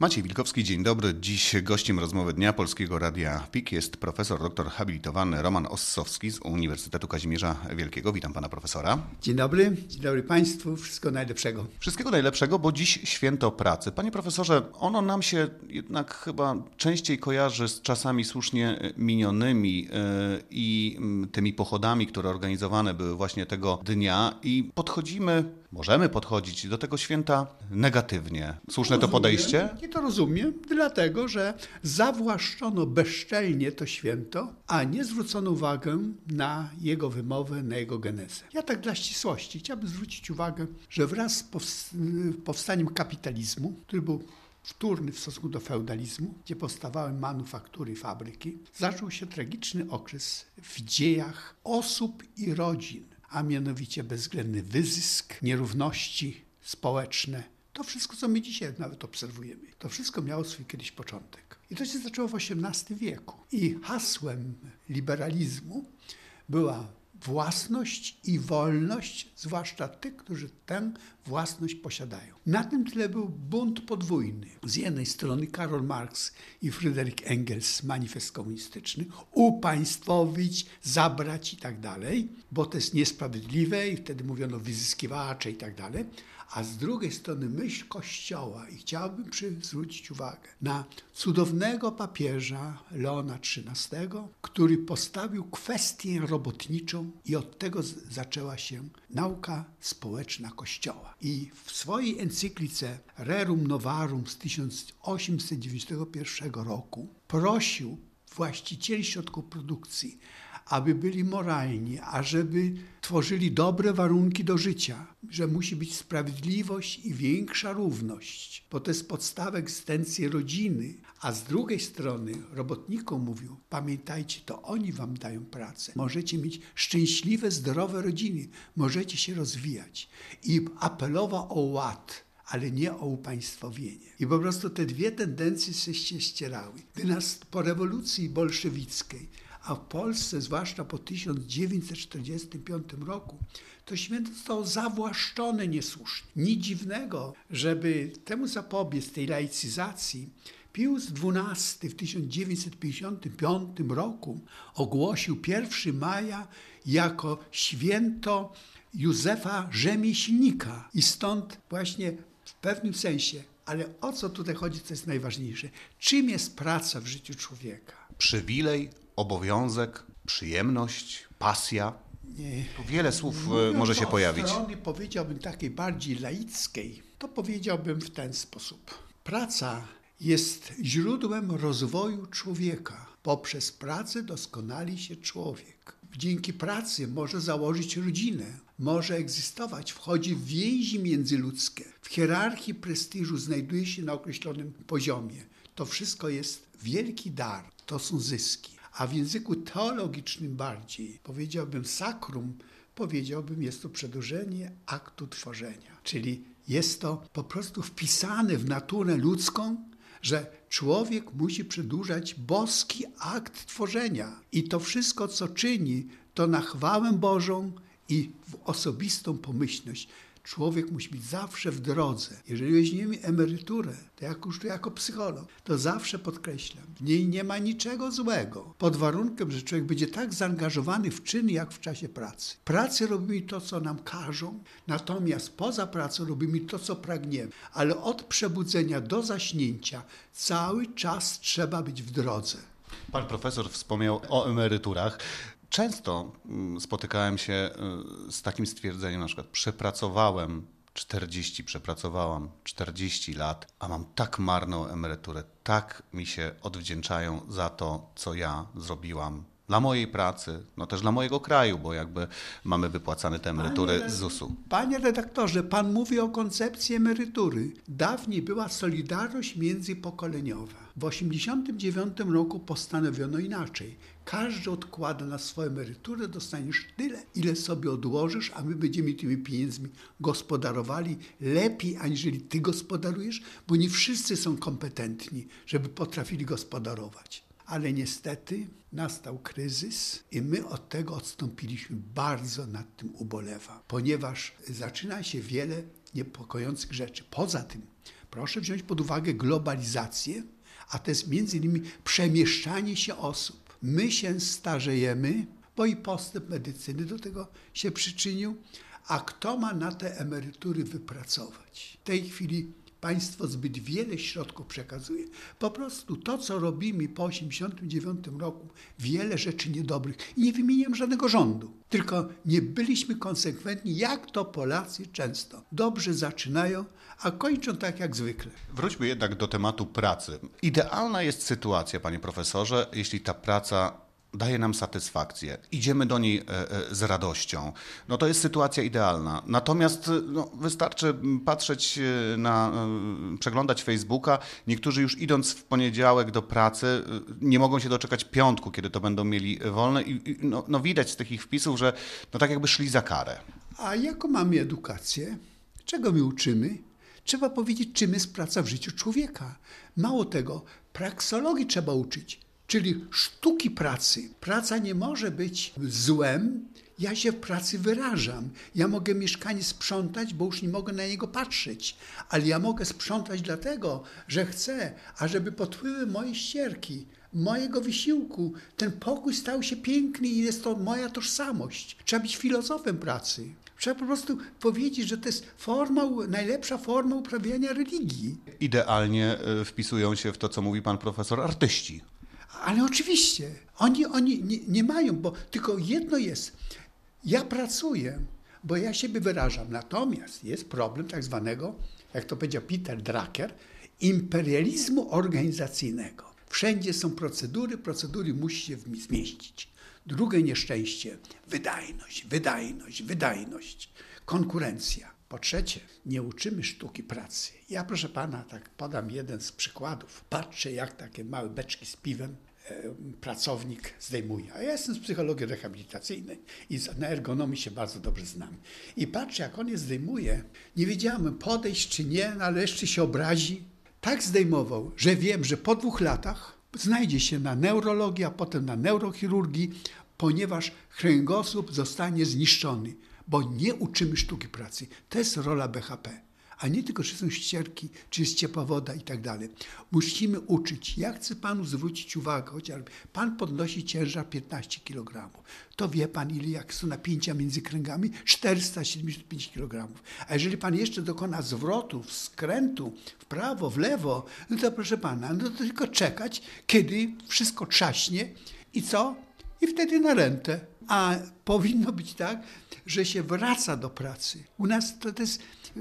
Maciej Wilkowski, dzień dobry. Dziś gościem rozmowy dnia Polskiego Radia PIK jest profesor doktor habilitowany Roman Ossowski z Uniwersytetu Kazimierza Wielkiego. Witam pana profesora. Dzień dobry Państwu. Wszystkiego najlepszego. Wszystkiego najlepszego, bo dziś święto pracy. Panie profesorze, ono nam się jednak chyba częściej kojarzy z czasami słusznie minionymi i tymi pochodami, które organizowane były właśnie tego dnia i możemy podchodzić do tego święta negatywnie. Słuszne to podejście? I to rozumiem, dlatego że zawłaszczono bezczelnie to święto, a nie zwrócono uwagę na jego wymowę, na jego genezę. Ja tak dla ścisłości chciałbym zwrócić uwagę, że wraz z powstaniem kapitalizmu, który był wtórny w stosunku do feudalizmu, gdzie powstawały manufaktury i fabryki, zaczął się tragiczny okres w dziejach osób i rodzin, a mianowicie bezwzględny wyzysk, nierówności społeczne. To wszystko, co my dzisiaj nawet obserwujemy, to wszystko miało swój kiedyś początek. I to się zaczęło w XVIII wieku. I hasłem liberalizmu była własność i wolność, zwłaszcza tych, którzy tę własność posiadają. Na tym tle był bunt podwójny. Z jednej strony Karol Marx i Fryderyk Engels, manifest komunistyczny, upaństwowić, zabrać i tak dalej, bo to jest niesprawiedliwe i wtedy mówiono wyzyskiwacze i tak dalej. A z drugiej strony myśl Kościoła i chciałbym zwrócić uwagę na cudownego papieża Leona XIII, który postawił kwestię robotniczą i od tego zaczęła się nauka społeczna Kościoła. I w swojej encyklice Rerum Novarum z 1891 roku prosił właścicieli środków produkcji, aby byli moralni, ażeby tworzyli dobre warunki do życia, że musi być sprawiedliwość i większa równość, bo to jest podstawa egzystencji rodziny. A z drugiej strony robotnikom mówił, pamiętajcie, to oni wam dają pracę. Możecie mieć szczęśliwe, zdrowe rodziny, możecie się rozwijać. I apelował o ład, ale nie o upaństwowienie. I po prostu te dwie tendencje się ścierały. Gdy po rewolucji bolszewickiej, a w Polsce, zwłaszcza po 1945 roku, to święto zostało zawłaszczone niesłusznie. Nic dziwnego, żeby temu zapobiec, tej laicyzacji, Pius XII w 1955 roku ogłosił 1 maja jako święto Józefa Rzemieślnika. I stąd właśnie w pewnym sensie, ale o co tutaj chodzi, co jest najważniejsze? Czym jest praca w życiu człowieka? Przywilej, obowiązek, przyjemność, pasja. Tu wiele słów może się pojawić. Od strony, powiedziałbym, takiej bardziej laickiej, to powiedziałbym w ten sposób. Praca jest źródłem rozwoju człowieka. Poprzez pracę doskonali się człowiek. Dzięki pracy może założyć rodzinę, może egzystować, wchodzi w więzi międzyludzkie. W hierarchii prestiżu znajduje się na określonym poziomie. To wszystko jest wielki dar, to są zyski. A w języku teologicznym bardziej, powiedziałbym sakrum, jest to przedłużenie aktu tworzenia. Czyli jest to po prostu wpisane w naturę ludzką, że człowiek musi przedłużać boski akt tworzenia. I to wszystko, co czyni, to na chwałę Bożą i w osobistą pomyślność. Człowiek musi być zawsze w drodze. Jeżeli weźmiemy emeryturę, to jako psycholog, to zawsze podkreślam, w niej nie ma niczego złego, pod warunkiem, że człowiek będzie tak zaangażowany w czyny, jak w czasie pracy. W pracy robimy to, co nam każą, natomiast poza pracą robimy to, co pragniemy. Ale od przebudzenia do zaśnięcia cały czas trzeba być w drodze. Pan profesor wspomniał o emeryturach. Często spotykałem się z takim stwierdzeniem, na przykład przepracowałam 40 lat, a mam tak marną emeryturę, tak mi się odwdzięczają za to, co ja zrobiłam dla mojej pracy, no też dla mojego kraju, bo jakby mamy wypłacane te emerytury z ZUS-u. Panie redaktorze, pan mówi o koncepcji emerytury. Dawniej była solidarność międzypokoleniowa. W 1989 roku postanowiono inaczej. Każdy odkłada na swoją emeryturę, dostaniesz tyle, ile sobie odłożysz, a my będziemy tymi pieniędzmi gospodarowali lepiej, aniżeli ty gospodarujesz, bo nie wszyscy są kompetentni, żeby potrafili gospodarować. Ale niestety nastał kryzys i my od tego odstąpiliśmy. Bardzo nad tym ubolewam, ponieważ zaczyna się wiele niepokojących rzeczy. Poza tym Proszę wziąć pod uwagę globalizację, a to jest między innymi przemieszczanie się osób. My się starzejemy, bo i postęp medycyny do tego się przyczynił, a kto ma na te emerytury wypracować? W tej chwili państwo zbyt wiele środków przekazuje. Po prostu to, co robimy po 1989 roku, wiele rzeczy niedobrych. I nie wymieniam żadnego rządu, tylko nie byliśmy konsekwentni, jak to Polacy często dobrze zaczynają, a kończą tak jak zwykle. Wróćmy jednak do tematu pracy. Idealna jest sytuacja, panie profesorze, jeśli ta praca daje nam satysfakcję, idziemy do niej z radością, no to jest sytuacja idealna. Natomiast wystarczy patrzeć przeglądać Facebooka. Niektórzy już idąc w poniedziałek do pracy nie mogą się doczekać piątku, kiedy to będą mieli wolne i widać z tych ich wpisów, że tak jakby szli za karę. A jaką mamy edukację? Czego my uczymy? Trzeba powiedzieć, czym jest praca w życiu człowieka. Mało tego, praksologii trzeba uczyć. Czyli sztuki pracy. Praca nie może być złem. Ja się w pracy wyrażam. Ja mogę mieszkanie sprzątać, bo już nie mogę na niego patrzeć. Ale ja mogę sprzątać dlatego, że chcę, ażeby podpływy moje ścierki, mojego wysiłku, ten pokój stał się piękny i jest to moja tożsamość. Trzeba być filozofem pracy. Trzeba po prostu powiedzieć, że to jest najlepsza forma uprawiania religii. Idealnie wpisują się w to, co mówi pan profesor, artyści. Ale oczywiście, oni nie mają, bo tylko jedno jest, ja pracuję, bo ja siebie wyrażam. Natomiast jest problem tak zwanego, jak to powiedział Peter Drucker, imperializmu organizacyjnego. Wszędzie są procedury musi się zmieścić. Drugie nieszczęście, wydajność, konkurencja. Po trzecie, nie uczymy sztuki pracy. Ja, proszę pana, tak podam jeden z przykładów. Patrzę, jak takie małe beczki z piwem pracownik zdejmuje. A ja jestem z psychologii rehabilitacyjnej i na ergonomii się bardzo dobrze znam. I patrzę, jak on je zdejmuje. Nie wiedziałem, podejść czy nie, ale jeszcze się obrazi. Tak zdejmował, że wiem, że po 2 latach znajdzie się na neurologii, a potem na neurochirurgii, ponieważ kręgosłup zostanie zniszczony. Bo nie uczymy sztuki pracy. To jest rola BHP. A nie tylko, czy są ścierki, czy jest ciepła woda i tak dalej. Musimy uczyć. Ja chcę panu zwrócić uwagę, chociażby pan podnosi ciężar 15 kg. To wie pan, ile jak są napięcia między kręgami? 475 kg. A jeżeli pan jeszcze dokona zwrotu, skrętu w prawo, w lewo, no to proszę pana, no to tylko czekać, kiedy wszystko trzaśnie i co? I wtedy na rentę. A powinno być tak, że się wraca do pracy. U nas to jest...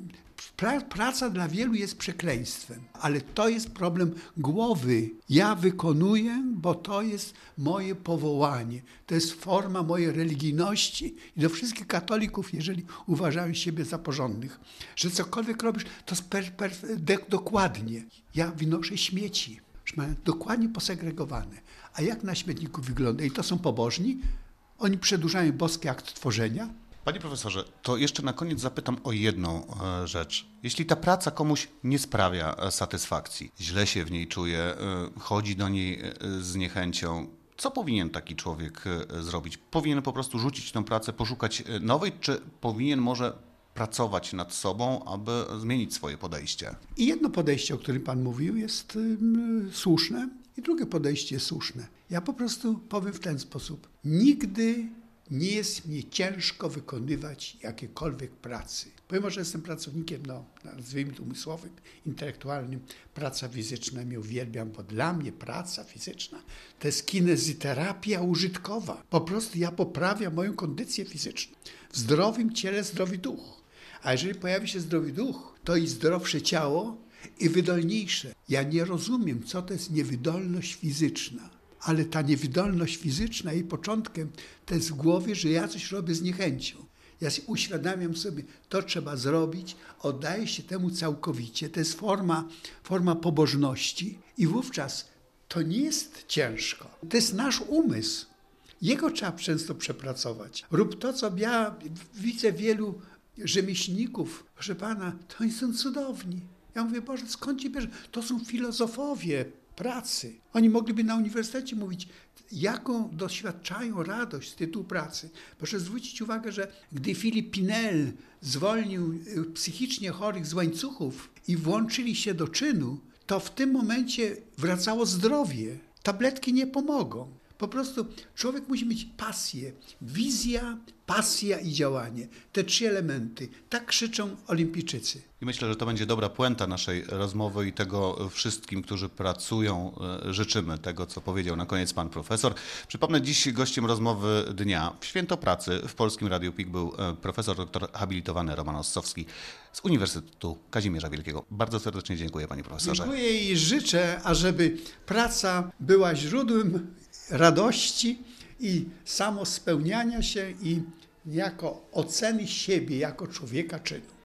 Praca dla wielu jest przekleństwem, ale to jest problem głowy. Ja wykonuję, bo to jest moje powołanie. To jest forma mojej religijności. I do wszystkich katolików, jeżeli uważają siebie za porządnych, że cokolwiek robisz, to dokładnie. Ja wynoszę śmieci, mają dokładnie posegregowane. A jak na śmietniku wygląda? I to są pobożni? Oni przedłużają boski akt tworzenia? Panie profesorze, to jeszcze na koniec zapytam o jedną rzecz. Jeśli ta praca komuś nie sprawia satysfakcji, źle się w niej czuje, chodzi do niej z niechęcią, co powinien taki człowiek zrobić? Powinien po prostu rzucić tę pracę, poszukać nowej, czy powinien może pracować nad sobą, aby zmienić swoje podejście? I jedno podejście, o którym pan mówił, jest słuszne i drugie podejście jest słuszne. Ja po prostu powiem w ten sposób. Nigdy nie jest mi ciężko wykonywać jakiejkolwiek pracy. Pomimo, że jestem pracownikiem, nazwijmy to umysłowym, intelektualnym, praca fizyczna mnie uwielbiam, bo dla mnie praca fizyczna to jest kinezyterapia użytkowa. Po prostu ja poprawiam moją kondycję fizyczną. W zdrowym ciele zdrowy duch. A jeżeli pojawi się zdrowy duch, to i zdrowsze ciało i wydolniejsze. Ja nie rozumiem, co to jest niewydolność fizyczna. Ale ta niewydolność fizyczna, jej początkiem, to jest w głowie, że ja coś robię z niechęcią. Ja uświadamiam sobie, to trzeba zrobić, oddaję się temu całkowicie. To jest forma pobożności i wówczas to nie jest ciężko. To jest nasz umysł. Jego trzeba często przepracować. Rób to, co ja widzę wielu rzemieślników. Proszę pana, to oni są cudowni. Ja mówię, Boże, skąd ci bierze? To są filozofowie. pracy. Oni mogliby na uniwersytecie mówić, jaką doświadczają radość z tytułu pracy. Proszę zwrócić uwagę, że gdy Philippe Pinel zwolnił psychicznie chorych z łańcuchów i włączyli się do czynu, to w tym momencie wracało zdrowie. Tabletki nie pomogą. Po prostu człowiek musi mieć pasję, wizja, pasja i działanie. Te 3 elementy. Tak krzyczą olimpijczycy. I myślę, że to będzie dobra puenta naszej rozmowy i tego wszystkim, którzy pracują, życzymy tego, co powiedział na koniec pan profesor. Przypomnę, dziś gościem rozmowy dnia w Święto Pracy w Polskim Radiu PIK był profesor doktor habilitowany Roman Ossowski z Uniwersytetu Kazimierza Wielkiego. Bardzo serdecznie dziękuję, panie profesorze. Dziękuję i życzę, ażeby praca była źródłem radości i samospełniania się i niejako oceny siebie jako człowieka czynu.